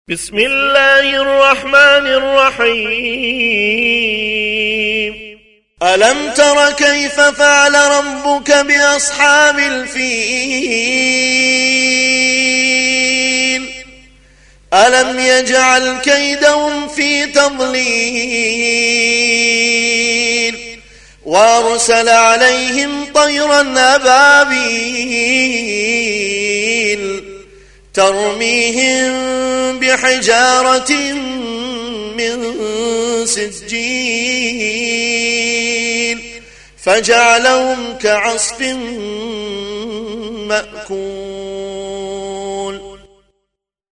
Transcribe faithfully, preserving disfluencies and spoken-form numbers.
بسم الله الرحمن الرحيم. ألم تر كيف فعل ربك بأصحاب الفيل ألم يجعل كيدهم في تضليل وأرسل عليهم طيرا أبابيل ترميهم بحجارة من سجيل فجعلهم كعصف مأكول.